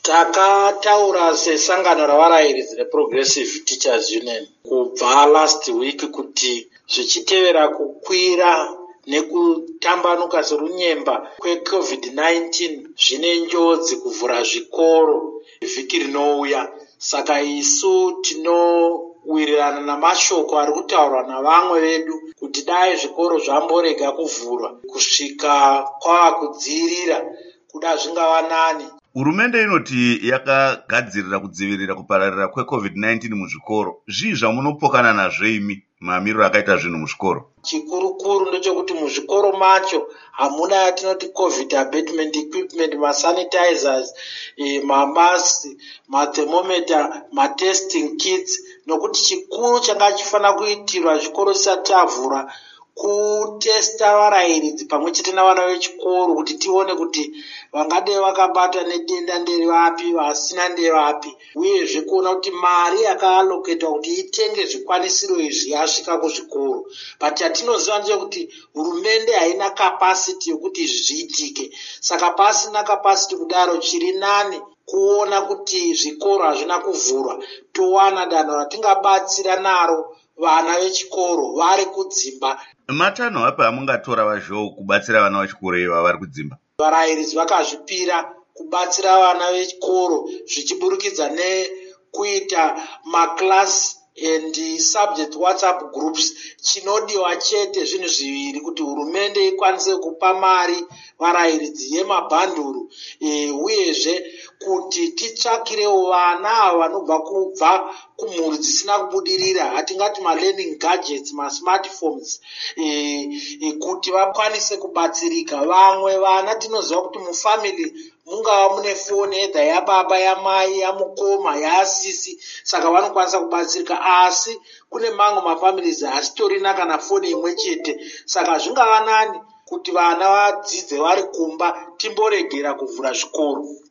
Takataura sesangano ravarairidzi reProgressive Teachers Union kubva last week kuti zvichitevera kukwira nekutambanuka serunyemba kweCovid-19 zvine njodzi kuvhura zvikoro vhiki rinouya. Saka isu tinowirirana namashoko ari kutaurwa navamwe vedu kuti dai zvikoro zvamborega kuvhurwa kusvika kwava kudzivirira kuda zvingava nani. Hurumende inoti yakagadzirira kudzivirira kupararira kweCovid-19 muzvikoro. Zvii zvamunopokana nazvo imi mamiriro akaita zvinhu muzvikoro? Chikuru ndechekuti muzvikoro macho hamuna yatinoti COVID abatement equipment, masanitizers, mamasks, mathermometer, matesting kits. Nokuti chikuru changa chifanira kuitirwa zvikoro zisati tavhura kutesta varairidzi pamwe chete navana vechikoro kuti tione kuti vangadai vakabata nedenda ndevapi, vasina ndevapi, uyezve kuona kuti mari yakaaloketwa kuti itenge zvikwanisiro izvi yasvika kuzvikoro. But chatinoziva ndechekuti hurumende haina kapasiti yokuti izvi zviitike. Saka pasina kapasiti kudaro, chiri nani kuona kuti zvikoro hazvina kuvhurwa, towana danho ratingabatsira naro vana vechikoro vari kudzimba. Matanho api amungatora vazvo kubatsira vana vechikoro iva vari kudzimba? Varairidzi vakazvipira kubatsira vana vechikoro zvichiburikidza nekuita maklasi and subject WhatsApp groups. Chinodiwa chete zvinhu zviviri kuti hurumende ikwanise kupa mari varairidzi yemabhanduru, uyezve kuti titsvakirewo vana vanobva kumhuri dzisina kubudirira, hatingati malearning gadgets, masmartphones, kuti vakwanise kubatsirika. Vamwe vana tinoziva kuti mufamily mungava mune foni edha yababa, yamai, yamukoma, yaasisi, saka vanokwanisa kubatsirika. Asi kune mamwe mafamilies hasitorina kana foni imwe chete, saka zvingava nani kuti vana vadzidze vari kumba, timboregera kuvhura zvikoro.